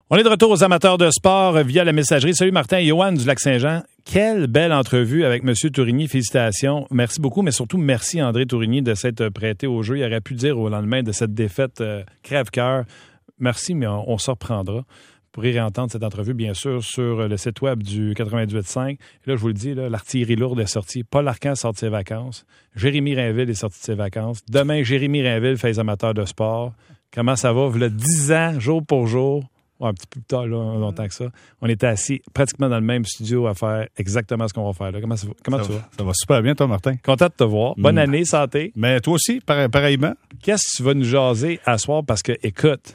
On est de retour aux amateurs de sport via la messagerie. Salut Martin et Johan du Lac-Saint-Jean. Quelle belle entrevue avec M. Tourigny. Félicitations. Merci beaucoup, mais surtout merci André Tourigny de s'être prêté au jeu. Il aurait pu dire au lendemain de cette défaite crève-cœur. Merci, mais on se reprendra. Vous pourrez réentendre cette entrevue, bien sûr, sur le site web du 98.5. Et là, je vous le dis, là, l'artillerie lourde est sortie. Paul Arcan sort de ses vacances. Jérémy Rainville est sorti de ses vacances. Demain, Jérémy Rainville fait les amateurs de sport. Comment ça va? Vous l'avez 10 ans, jour pour jour. Ouais, un petit peu plus tard, là, longtemps que ça. On était assis pratiquement dans le même studio à faire exactement ce qu'on va faire là. Comment tu vas? Ça va super bien, toi, Martin. Content de te voir. Bonne année, santé. Mais toi aussi, pareillement. Qu'est-ce que tu vas nous jaser à soir? Parce que, écoute,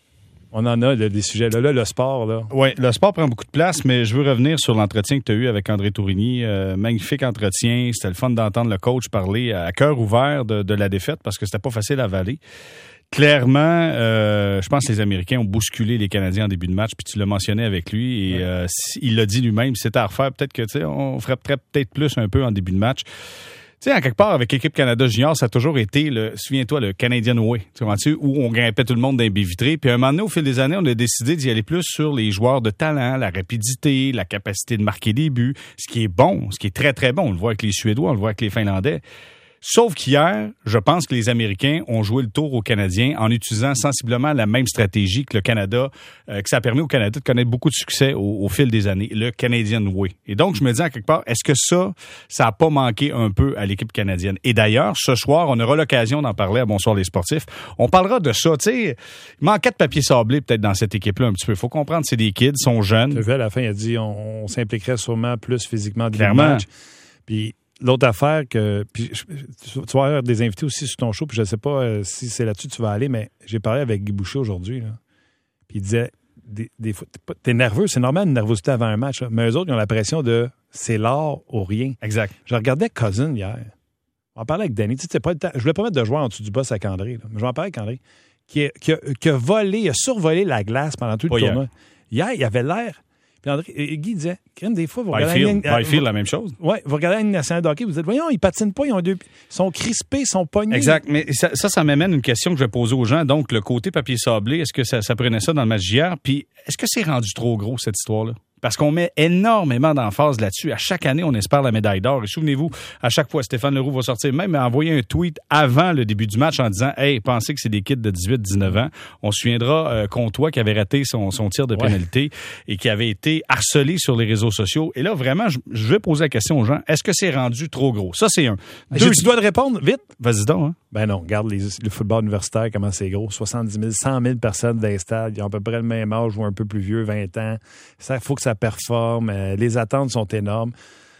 on en a des sujets. Là, le sport, là. Oui, le sport prend beaucoup de place, mais je veux revenir sur l'entretien que tu as eu avec André Tourigny. Magnifique entretien. C'était le fun d'entendre le coach parler à cœur ouvert de la défaite parce que c'était pas facile à avaler. Clairement, je pense que les Américains ont bousculé les Canadiens en début de match, puis tu l'as mentionné avec lui, et il l'a dit lui-même, si c'était à refaire, peut-être que on ferait peut-être plus un peu en début de match. Tu sais, en quelque part, avec l'équipe Canada Junior, ça a toujours été, souviens-toi, le Canadian Way, tu comprends-tu, où on grimpait tout le monde dans les baies vitrées. Puis à un moment donné, au fil des années, on a décidé d'y aller plus sur les joueurs de talent, la rapidité, la capacité de marquer des buts, ce qui est bon, ce qui est très, très bon. On le voit avec les Suédois, on le voit avec les Finlandais. Sauf qu'hier, je pense que les Américains ont joué le tour aux Canadiens en utilisant sensiblement la même stratégie que le Canada, que ça a permis au Canada de connaître beaucoup de succès au fil des années, le Canadian Way. Et donc, je me dis en quelque part, est-ce que ça a pas manqué un peu à l'équipe canadienne? Et d'ailleurs, ce soir, on aura l'occasion d'en parler à Bonsoir les sportifs. On parlera de ça, tu sais, il manquait de papier sablé peut-être dans cette équipe-là un petit peu. Il faut comprendre, c'est des kids, ils sont jeunes. Tu as vu, à la fin, il a dit on s'impliquerait sûrement plus physiquement dans le Clairement. match. Puis l'autre affaire puis tu vas avoir des invités aussi sur ton show, puis je ne sais pas si c'est là-dessus que tu vas aller, mais j'ai parlé avec Guy Boucher aujourd'hui, là, puis il disait, des fois, t'es nerveux, c'est normal une nervosité avant un match, là, mais eux autres, ils ont la pression de c'est l'art ou rien. Exact. Je regardais Cousin hier, on parlait avec Danny, tu sais, pas le temps, je voulais pas mettre de joueur en dessous du boss avec André, là, mais je vais en parler avec André, qui a volé, il a survolé la glace pendant tout le tournoi. Hier, il avait l'air. Puis André, Guy disait, crème, des fois, vous regardez Byfield, la même chose. Oui, vous regardez la Ligue nationale de hockey, vous dites, voyons, ils patinent pas, ils sont crispés, ils sont pognés. Exact, mais ça m'amène une question que je vais poser aux gens. Donc, le côté papier sablé, est-ce que ça prenait ça dans le match d'hier? Puis, est-ce que c'est rendu trop gros, cette histoire-là? Parce qu'on met énormément d'emphase là-dessus. À chaque année, on espère la médaille d'or. Et souvenez-vous, à chaque fois, Stéphane Leroux va sortir, même envoyer un tweet avant le début du match en disant « Hey, pensez que c'est des kids de 18-19 ans. » On se souviendra Comtois qui avait raté son tir de pénalité et qui avait été harcelé sur les réseaux sociaux. Et là, vraiment, je vais poser la question aux gens. Est-ce que c'est rendu trop gros? Ça, c'est un. Tu dois te répondre vite. Vas-y donc. Hein? Ben non, regarde le football universitaire, comment c'est gros. 70 000, 100 000 personnes dans les stades. Ils ont à peu près le même âge ou un peu plus vieux, 20 ans. Il faut que ça performe. Les attentes sont énormes.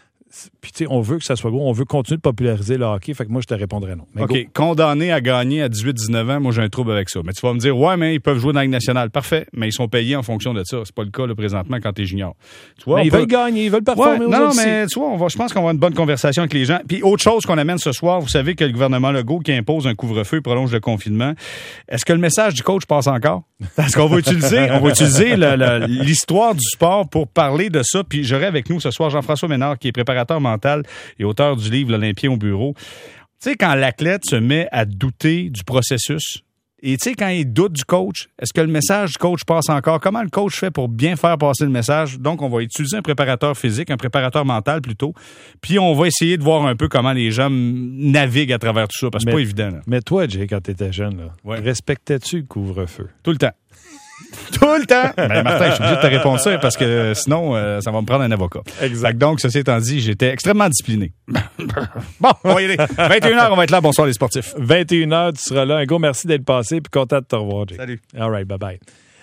Puis, tu sais, on veut que ça soit gros. On veut continuer de populariser le hockey. Fait que moi, je te répondrais non. Mais OK. Condamné à gagner à 18-19 ans, moi, j'ai un trouble avec ça. Mais tu vas me dire, ouais, mais ils peuvent jouer dans la Ligue nationale. Parfait. Mais ils sont payés en fonction de ça. C'est pas le cas, là, présentement, quand t'es junior. Tu vois, ils veulent gagner, ils veulent performer. Ouais, non, mais tu vois, je pense qu'on va avoir une bonne conversation avec les gens. Puis, autre chose qu'on amène ce soir, vous savez que le gouvernement Legault qui impose un couvre-feu prolonge le confinement. Est-ce que le message du coach passe encore? Parce qu'on va utiliser l'histoire du sport pour parler de ça. Puis, j'aurai avec nous ce soir Jean-François Ménard, qui est préparateur mental et auteur du livre L'Olympien au bureau. Tu sais, quand l'athlète se met à douter du processus, et tu sais, quand il doute du coach, est-ce que le message du coach passe encore? Comment le coach fait pour bien faire passer le message? Donc, on va utiliser un préparateur physique, un préparateur mental plutôt, puis on va essayer de voir un peu comment les gens naviguent à travers tout ça, parce que c'est pas évident. Là. Mais toi, Jay, quand tu étais jeune, respectais-tu le couvre-feu? Tout le temps. Tout le temps! Ben, Martin, je suis obligé de te répondre ça parce que sinon, ça va me prendre un avocat. Exact. Donc, ceci étant dit, j'étais extrêmement discipliné. Bon, on va y aller. 21h, on va être là. Bonsoir les sportifs. 21h, tu seras là. Un gros merci d'être passé puis content de te revoir, Jay. Salut. All right, bye-bye.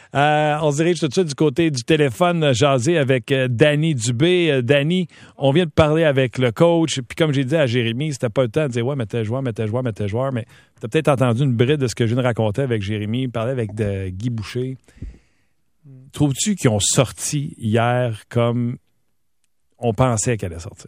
On se dirige tout de suite du côté du téléphone jaser avec Danny Dubé. Danny, on vient de parler avec le coach. Puis comme j'ai dit à Jérémy, c'était pas le temps de dire « Ouais, mais tes joueurs. » Mais t'as peut-être entendu une bride de ce que je viens de raconter avec Jérémy. Parler avec Guy Boucher. Trouves-tu qu'ils ont sorti hier comme on pensait qu'elle allait sortir?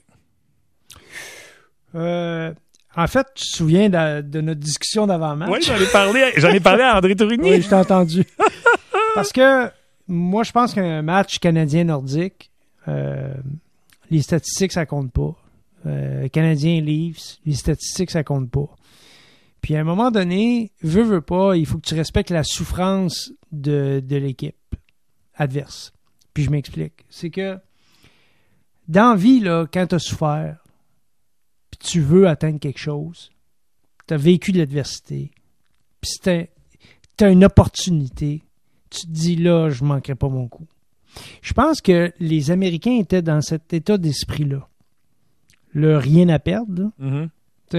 En fait, tu te souviens de notre discussion d'avant-match? Oui, j'en ai parlé à André Tourigny. Oui, je t'ai entendu. Parce que moi, je pense qu'un match canadien-nordique, les statistiques, ça compte pas. Canadien-Leafs, les statistiques, ça compte pas. Puis à un moment donné, veux pas, il faut que tu respectes la souffrance de l'équipe. adverse. Puis je m'explique. C'est que dans la vie, là, quand tu as souffert, puis tu veux atteindre quelque chose, tu as vécu de l'adversité, puis tu as une opportunité, tu te dis là, je ne manquerai pas mon coup. Je pense que les Américains étaient dans cet état d'esprit-là. Le rien à perdre, là. Mm-hmm.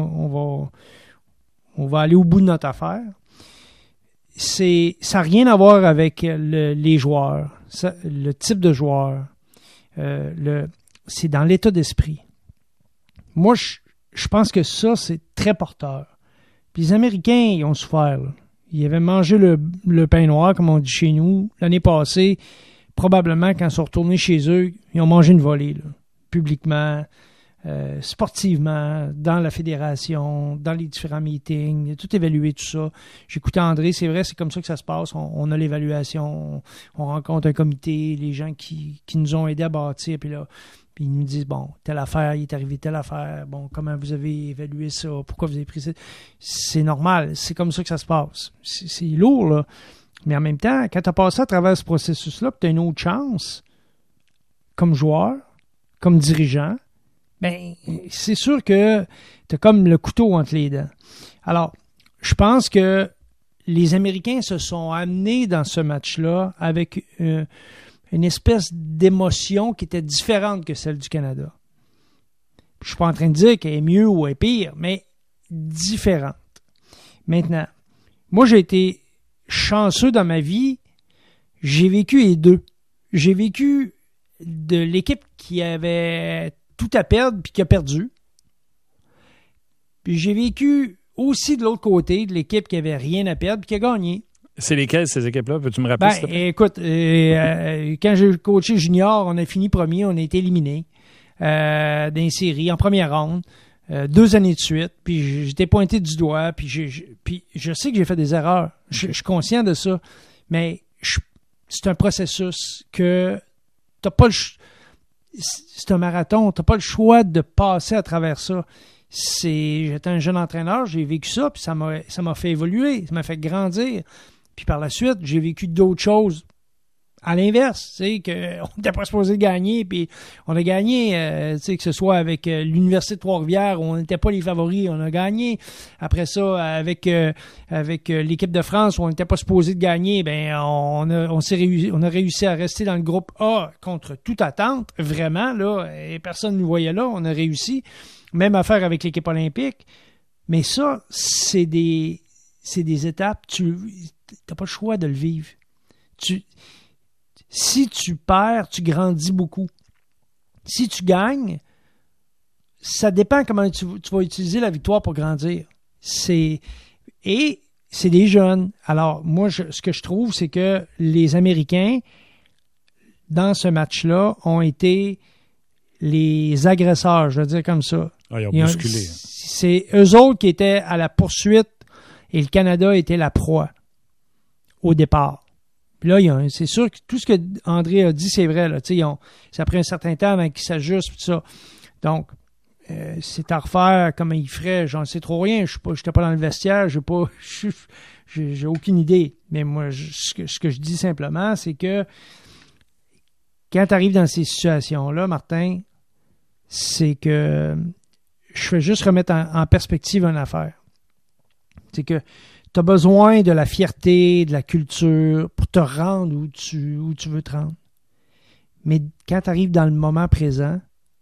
On va aller au bout de notre affaire. Ça n'a rien à voir avec les joueurs, le type de joueur. C'est dans l'état d'esprit. Moi, je pense que ça, c'est très porteur. Puis les Américains, ils ont souffert. Là. Ils avaient mangé le pain noir, comme on dit chez nous. L'année passée, probablement, quand ils sont retournés chez eux, ils ont mangé une volée, là, publiquement, sportivement, dans la fédération, dans les différents meetings. Il a tout évalué, tout ça. J'écoutais André, c'est vrai, c'est comme ça que ça se passe. On a l'évaluation, on rencontre un comité, les gens qui nous ont aidés à bâtir, puis là, puis ils nous disent, bon, telle affaire, il est arrivé telle affaire, bon, comment vous avez évalué ça, pourquoi vous avez pris ça? C'est normal, c'est comme ça que ça se passe. C'est lourd, là. Mais en même temps, quand tu as passé à travers ce processus-là, puis tu as une autre chance, comme joueur, comme dirigeant, ben c'est sûr que tu as comme le couteau entre les dents. Alors, je pense que les Américains se sont amenés dans ce match-là avec une espèce d'émotion qui était différente que celle du Canada. Je ne suis pas en train de dire qu'elle est mieux ou elle est pire, mais différente. Maintenant, moi, j'ai été chanceux dans ma vie. J'ai vécu les deux. J'ai vécu de l'équipe qui avait tout à perdre puis qui a perdu. Puis j'ai vécu aussi de l'autre côté de l'équipe qui avait rien à perdre puis qui a gagné. C'est lesquelles, ces équipes-là? Peux-tu me rappeler? Écoute, quand j'ai coaché junior, on a fini premier, on a été éliminé dans une série en première ronde, 2 années de suite, puis j'étais pointé du doigt, puis je sais que j'ai fait des erreurs. Je suis conscient de ça, mais c'est un processus que t'as pas c'est un marathon, t'as pas le choix de passer à travers ça. J'étais un jeune entraîneur, j'ai vécu ça, puis ça m'a fait évoluer, ça m'a fait grandir. Puis par la suite, j'ai vécu d'autres choses à l'inverse, tu sais, qu'on n'était pas supposé gagner, puis on a gagné, tu sais, que ce soit avec l'Université de Trois-Rivières, où on n'était pas les favoris, on a gagné. Après ça, avec l'équipe de France, où on n'était pas supposé de gagner, ben on a réussi à rester dans le groupe A contre toute attente, vraiment, là, et personne ne nous voyait là, on a réussi. Même affaire avec l'équipe olympique. Mais ça, c'est des étapes, tu n'as pas le choix de le vivre. Si tu perds, tu grandis beaucoup. Si tu gagnes, ça dépend comment tu vas utiliser la victoire pour grandir. Et c'est des jeunes. Alors, moi, ce que je trouve, c'est que les Américains, dans ce match-là, ont été les agresseurs, je veux dire comme ça. Ah, ils ont bousculé. C'est eux autres qui étaient à la poursuite et le Canada était la proie au départ. Puis là, c'est sûr que tout ce que André a dit, c'est vrai. Là, ça a pris un certain temps avant qu'ils s'ajustent. Tout ça. Donc, c'est à refaire comme il ferait. J'en sais trop rien. Je n'étais pas dans le vestiaire. J'ai aucune idée. Mais moi, ce que je dis simplement, c'est que quand tu arrives dans ces situations-là, Martin, c'est que je fais juste remettre en perspective une affaire. C'est que tu as besoin de la fierté, de la culture pour te rendre où tu veux te rendre. Mais quand tu arrives dans le moment présent,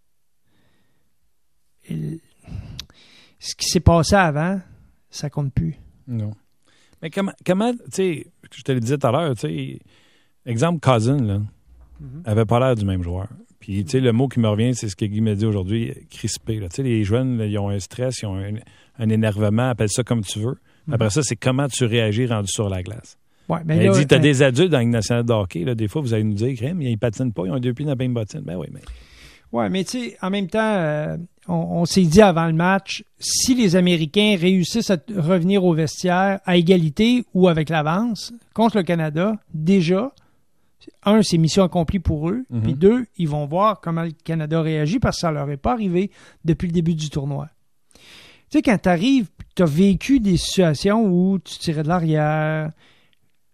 ce qui s'est passé avant, ça compte plus. Non. Mais comment tu sais, je te le disais tout à l'heure, tu sais, exemple Cousin, là, avait pas l'air du même joueur. Puis, tu sais, le mot qui me revient, c'est ce que Guy m'a dit aujourd'hui, crispé. Tu sais, les jeunes, là, ils ont un stress, ils ont un énervement, appelle ça comme tu veux. Après ça, c'est comment tu réagis rendu sur la glace. Ouais, mais il dit, tu as des adultes dans la Ligue nationale de hockey, là, des fois, vous allez nous dire, mais ils patinent pas, ils ont 2 pieds dans la même bottine. Ben oui, mais... Ouais, mais tu sais, en même temps, on s'est dit avant le match, si les Américains réussissent à revenir au vestiaire à égalité ou avec l'avance contre le Canada, déjà... 1, c'est mission accomplie pour eux. Puis 2, ils vont voir comment le Canada réagit parce que ça ne leur est pas arrivé depuis le début du tournoi. Tu sais, quand tu arrives, tu as vécu des situations où tu tirais de l'arrière.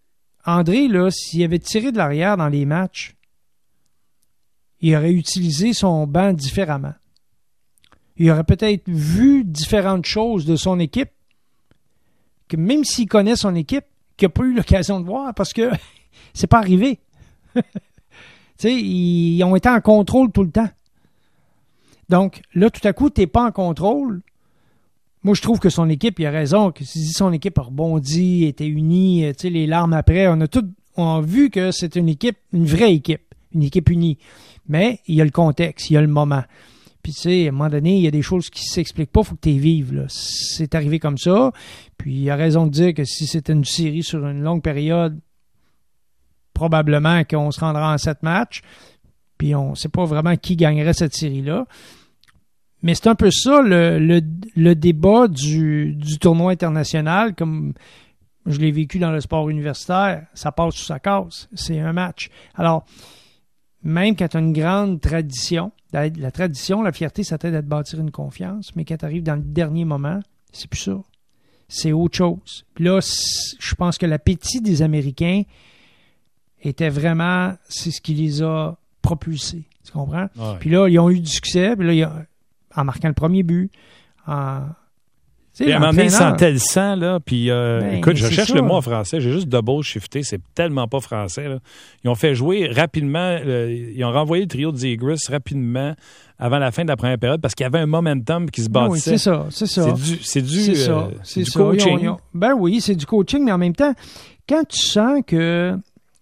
André, là, s'il avait tiré de l'arrière dans les matchs, il aurait utilisé son banc différemment. Il aurait peut-être vu différentes choses de son équipe, que même s'il connaît son équipe, qu'il n'a pas eu l'occasion de voir, parce que c'est pas arrivé. Tu sais, ils ont été en contrôle tout le temps. Donc, là, tout à coup, tu n'es pas en contrôle. Moi, je trouve que son équipe, il a raison, que si son équipe a rebondi, était unie, tu sais, les larmes après, on a vu que c'est une équipe, une vraie équipe, une équipe unie. Mais il y a le contexte, il y a le moment. Puis, tu sais, à un moment donné, il y a des choses qui ne s'expliquent pas, il faut que tu les vives, là. C'est arrivé comme ça. Puis, il a raison de dire que si c'était une série sur une longue période, probablement qu'on se rendra en 7 matchs. Puis, on ne sait pas vraiment qui gagnerait cette série-là. Mais c'est un peu ça, le débat du tournoi international, comme je l'ai vécu dans le sport universitaire. Ça passe sous sa casse. C'est un match. Alors, même quand tu as une grande tradition, la tradition, la fierté, ça t'aide à te bâtir une confiance, mais quand tu arrives dans le dernier moment, c'est plus ça. C'est autre chose. Puis là, je pense que l'appétit des Américains était vraiment, c'est ce qui les a propulsés. Tu comprends? Ouais. Puis là, ils ont eu du succès, puis là, en marquant le premier but, puis à un moment donné, ils sentaient le sang, là, puis écoute, je cherche le mot en français, j'ai juste double shifté, c'est tellement pas français, là. Ils ont fait jouer rapidement, ils ont renvoyé le trio de Zegras rapidement avant la fin de la première période parce qu'il y avait un momentum qui se bâtissait. Oui, c'est ça. C'est du coaching. Ben oui, c'est du coaching, mais en même temps, quand tu sens que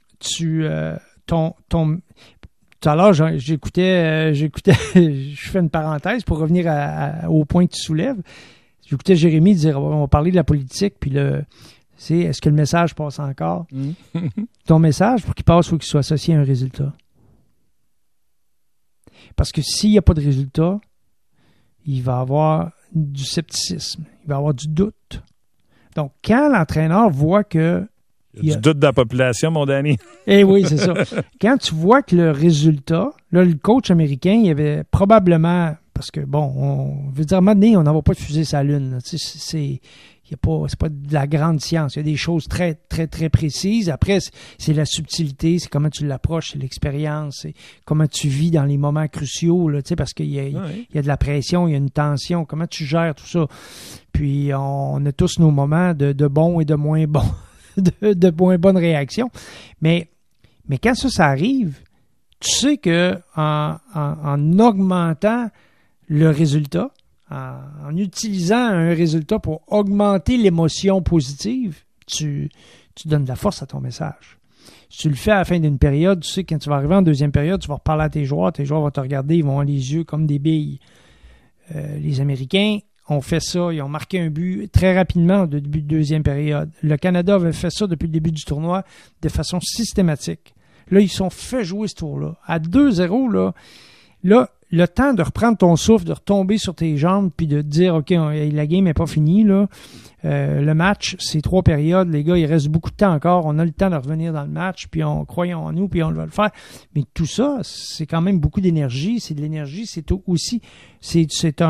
tout à l'heure, j'écoutais, je fais une parenthèse pour revenir au point que tu soulèves. J'écoutais Jérémy dire, on va parler de la politique, puis est-ce que le message passe encore? Ton message, pour qu'il passe, il faut qu'il soit associé à un résultat. Parce que s'il n'y a pas de résultat, il va y avoir du scepticisme, il va y avoir du doute. Donc, quand l'entraîneur voit que... Il y a du doute dans la population, mon Danny. Eh oui, c'est ça. Quand tu vois que le résultat, là, le coach américain, il avait probablement... Parce que, bon, on veut dire, à un moment donné, on n'en va pas de fusée sur la Lune. C'est pas de la grande science. Il y a des choses très, très, très précises. Après, c'est la subtilité, c'est comment tu l'approches, c'est l'expérience, c'est comment tu vis dans les moments cruciaux, là, parce qu'il y a de la pression, il y a une tension. Comment tu gères tout ça? Puis, on a tous nos moments de bons et de moins bons, de moins bonnes réactions. Mais quand ça arrive, tu sais que en augmentant le résultat, en utilisant un résultat pour augmenter l'émotion positive, tu donnes de la force à ton message. Si tu le fais à la fin d'une période, tu sais que quand tu vas arriver en deuxième période, tu vas reparler à tes joueurs vont te regarder, ils vont avoir les yeux comme des billes. Les Américains ont fait ça, ils ont marqué un but très rapidement au début de deuxième période. Le Canada avait fait ça depuis le début du tournoi de façon systématique. Là, ils sont fait jouer ce tour-là. À 2-0, là, le temps de reprendre ton souffle, de retomber sur tes jambes, puis de te dire, OK, la game n'est pas finie, là. Le match, c'est 3 périodes. Les gars, il reste beaucoup de temps encore. On a le temps de revenir dans le match, puis croyons en nous, puis on va le faire. Mais tout ça, c'est quand même beaucoup d'énergie. C'est de l'énergie. C'est aussi... C'était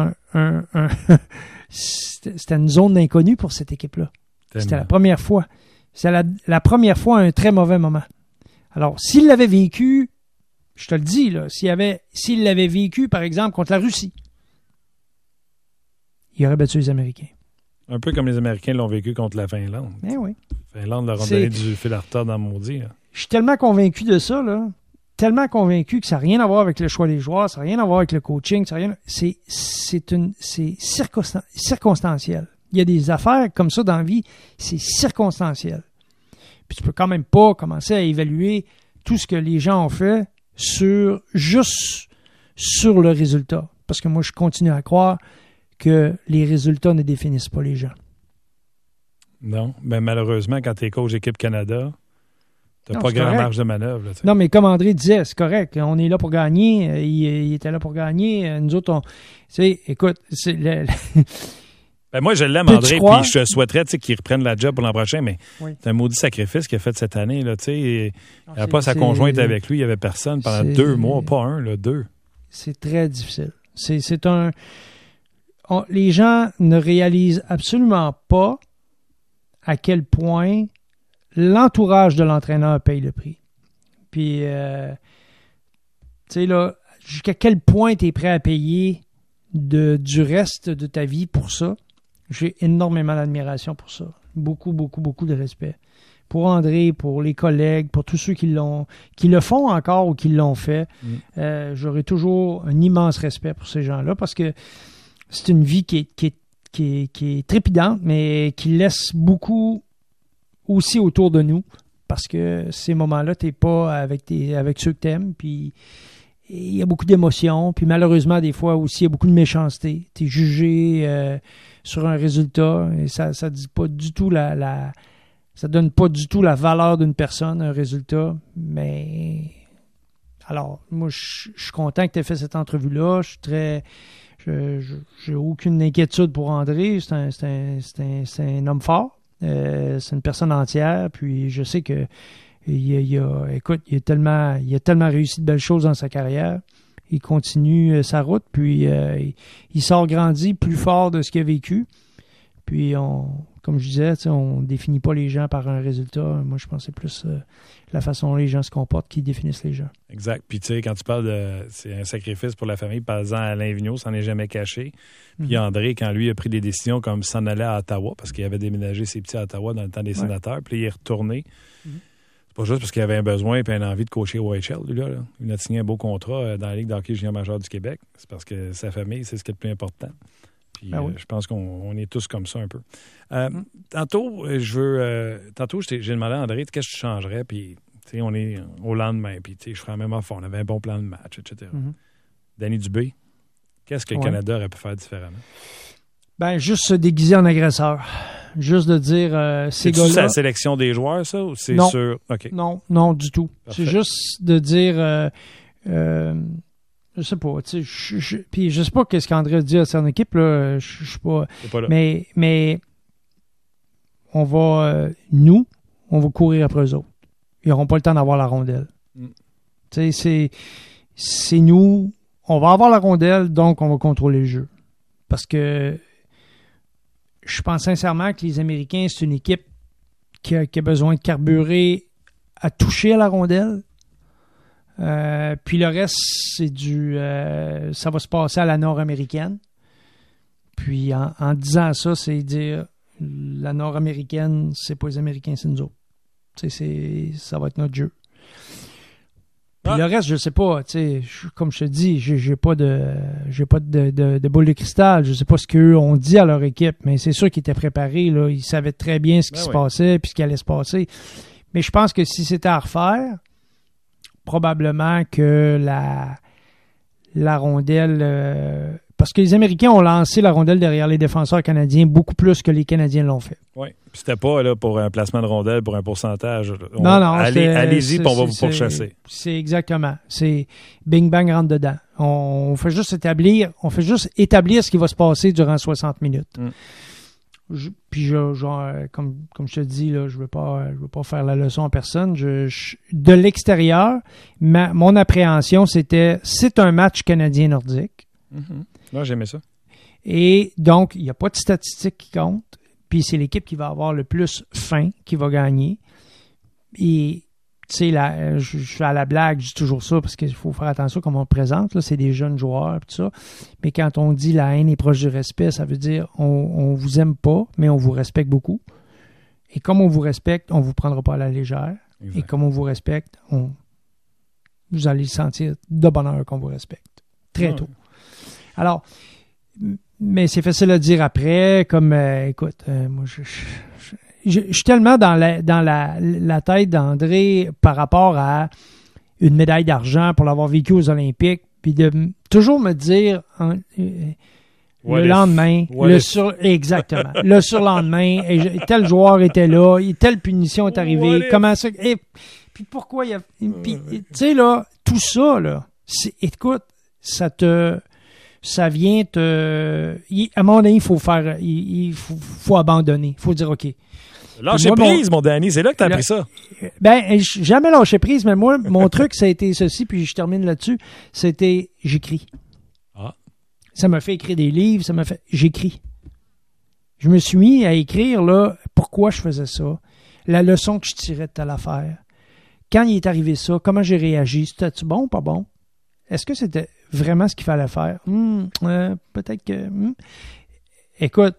une zone d'inconnu pour cette équipe-là. C'était la première fois. C'était la première fois à un très mauvais moment. Alors, s'il l'avait vécu, je te le dis, là, s'il l'avait vécu, par exemple, contre la Russie, il aurait battu les Américains. Un peu comme les Américains l'ont vécu contre la Finlande. Eh oui. La Finlande leur a donné du fil à retard dans le maudit. Là. Je suis tellement convaincu de ça, là. Tellement convaincu que ça n'a rien à voir avec le choix des joueurs, ça n'a rien à voir avec le coaching, c'est circonstanciel. Il y a des affaires comme ça dans la vie, c'est circonstanciel. Puis tu peux quand même pas commencer à évaluer tout ce que les gens ont fait juste sur le résultat. Parce que moi, je continue à croire que les résultats ne définissent pas les gens. Non, mais malheureusement, quand tu es coach d'équipe Canada, tu n'as pas grand marge de manœuvre. Là, non, mais comme André disait, c'est correct. On est là pour gagner. Il était là pour gagner. Nous autres, écoute, c'est ben moi, je l'aime, André, puis je souhaiterais qu'il reprenne la job pour l'an prochain, mais c'est un maudit sacrifice qu'il a fait cette année. Là, il n'avait pas sa conjointe avec lui, il n'y avait personne pendant 2 mois, pas 1, 2. C'est très difficile. Les gens ne réalisent absolument pas à quel point l'entourage de l'entraîneur paye le prix. Puis, tu sais, là, jusqu'à quel point tu es prêt à payer du reste de ta vie pour ça? J'ai énormément d'admiration pour ça. Beaucoup, beaucoup, beaucoup de respect. Pour André, pour les collègues, pour tous ceux qui le font encore ou qui l'ont fait. J'aurai toujours un immense respect pour ces gens-là parce que c'est une vie qui est trépidante, mais qui laisse beaucoup aussi autour de nous. Parce que ces moments-là, tu n'es pas avec ceux que tu aimes. Puis il y a beaucoup d'émotions. Puis malheureusement, des fois aussi, il y a beaucoup de méchanceté. Tu es jugé sur un résultat. Et ça dit pas du tout ça donne pas du tout la valeur d'une personne, un résultat. Mais alors, moi, je suis content que tu aies fait cette entrevue-là. J'ai aucune inquiétude pour André. C'est un homme fort. C'est une personne entière. Puis je sais que il a tellement réussi de belles choses dans sa carrière. Il continue sa route. Puis il sort grandi plus fort de ce qu'il a vécu. Puis comme je disais, on ne définit pas les gens par un résultat. Moi, je pense que c'est plus la façon dont les gens se comportent qui définissent les gens. Exact. Puis, tu sais, quand tu parles c'est un sacrifice pour la famille, parle-en à Alain Vigneault, ça n'en est jamais caché. Puis André, quand lui a pris des décisions comme s'en aller à Ottawa, parce qu'il avait déménagé ses petits à Ottawa dans le temps des sénateurs, puis il est retourné. C'est pas juste parce qu'il avait un besoin et une envie de coacher au OHL, lui, là. Il a signé un beau contrat dans la Ligue d'hockey junior majeur du Québec. C'est parce que sa famille, c'est ce qui est le plus important. Puis, je pense qu'on est tous comme ça un peu. Tantôt, j'ai demandé à André qu'est-ce que tu changerais, puis on est au lendemain, puis je ferais la même affaire. On avait un bon plan de match, etc. Danny Dubé, qu'est-ce que le Canada aurait pu faire différemment? Ben, juste se déguiser en agresseur. Juste de dire ces gars-là. C'est la sélection des joueurs, ça, ou c'est sur. Okay. Non, du tout. Parfait. C'est juste de dire. Je sais pas, tu sais, puis je sais pas qu'est-ce qu'André a dit à son équipe, là, je sais pas. Là. Mais on va, on va courir après eux autres. Ils n'auront pas le temps d'avoir la rondelle. Tu sais, c'est nous, on va avoir la rondelle, donc on va contrôler le jeu. Parce que je pense sincèrement que les Américains, c'est une équipe qui a besoin de carburer à toucher à la rondelle. Puis le reste, c'est ça va se passer à la nord-américaine. Puis en disant ça, c'est dire la nord-américaine, c'est pas les Américains, c'est nous autres. Ça va être notre jeu. Puis le reste, je sais pas, comme je te dis, j'ai pas de boule de cristal. Je sais pas ce qu'eux ont dit à leur équipe, mais c'est sûr qu'ils étaient préparés, là. Ils savaient très bien ce qui se passait puis ce qui allait se passer. Mais je pense que si c'était à refaire, probablement que la rondelle... parce que les Américains ont lancé la rondelle derrière les défenseurs canadiens beaucoup plus que les Canadiens l'ont fait. Oui. Puis c'était pas là, pour un placement de rondelle, pour un pourcentage. Non. Allez-y, puis on va vous pourchasser. C'est exactement. C'est bing bang rentre dedans. On fait juste établir ce qui va se passer durant 60 minutes. Puis comme je te dis, là, je veux pas faire la leçon à personne. De l'extérieur, mon appréhension, c'est un match canadien-nordique. Moi, j'aimais ça. Et donc, il n'y a pas de statistiques qui comptent. Puis c'est l'équipe qui va avoir le plus faim qui va gagner. Et tu sais, je fais à la blague, je dis toujours ça parce qu'il faut faire attention comment on présente. Là, c'est des jeunes joueurs et tout ça. Mais quand on dit la haine est proche du respect, ça veut dire on vous aime pas, mais on vous respecte beaucoup. Et comme on vous respecte, on vous prendra pas à la légère. Exact. Et comme on vous respecte, vous allez sentir de bonheur qu'on vous respecte. Très tôt. Alors, mais c'est facile à dire après, comme, écoute, moi, je suis tellement dans la tête d'André par rapport à une médaille d'argent pour l'avoir vécu aux Olympiques, puis de toujours me dire le lendemain, exactement, le surlendemain, tel joueur était là, telle punition est arrivée, comment ça, et puis pourquoi il y a, puis tu sais là, tout ça là, écoute, ça vient à un moment donné, il faut abandonner. Il faut dire, OK. Lâcher prise, mon Danny. C'est là que tu as appris ça. Ben, jamais lâcher prise, mais moi, mon truc, ça a été ceci, puis je termine là-dessus. C'était, j'écris. Ça m'a fait écrire des livres, j'écris. Je me suis mis à écrire, là, pourquoi je faisais ça. la leçon que je tirais de telle affaire. Quand il est arrivé ça, comment j'ai réagi? C'était-tu bon ou pas bon? Est-ce que c'était vraiment ce qu'il fallait faire? Peut-être que... Écoute,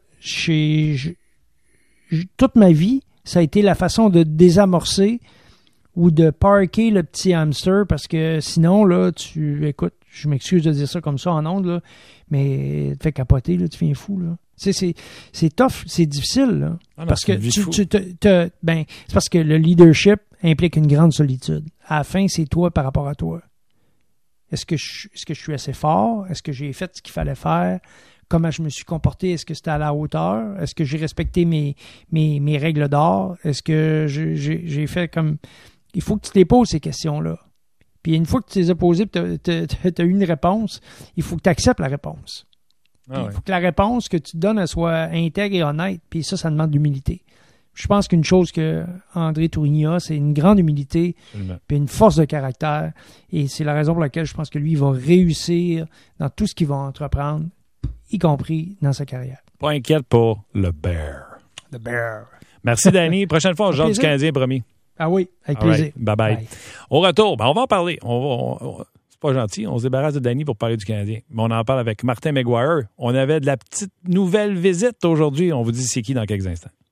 toute ma vie, ça a été la façon de désamorcer ou de parker le petit hamster parce que sinon, là, écoute, je m'excuse de dire ça comme ça en ondes, là, mais tu te fais capoter, là, tu viens fou, là. C'est tough, c'est difficile, là. Parce que c'est parce que le leadership implique une grande solitude. À la fin, c'est toi par rapport à toi. Est-ce que je suis assez fort? Est-ce que j'ai fait ce qu'il fallait faire? Comment je me suis comporté? Est-ce que c'était à la hauteur? Est-ce que j'ai respecté mes règles d'or? Est-ce que j'ai fait comme... Il faut que tu te les poses, ces questions-là. Puis une fois que tu les as posées et tu as eu une réponse, il faut que tu acceptes la réponse. Il faut que la réponse que tu te donnes elle soit intègre et honnête. Puis ça demande de l'humilité. Je pense qu'une chose que André Tourigny a, c'est une grande humilité puis une force de caractère. Et c'est la raison pour laquelle je pense que lui, il va réussir dans tout ce qu'il va entreprendre, y compris dans sa carrière. Pas inquiète pour le Bear. The Bear. Merci, Danny. Prochaine fois, on genre du Canadien, promis. Ah oui, avec plaisir. Right. Bye. Au retour, on va en parler. C'est pas gentil. On se débarrasse de Danny pour parler du Canadien. Mais on en parle avec Martin McGuire. On avait de la petite nouvelle visite aujourd'hui. On vous dit c'est qui dans quelques instants.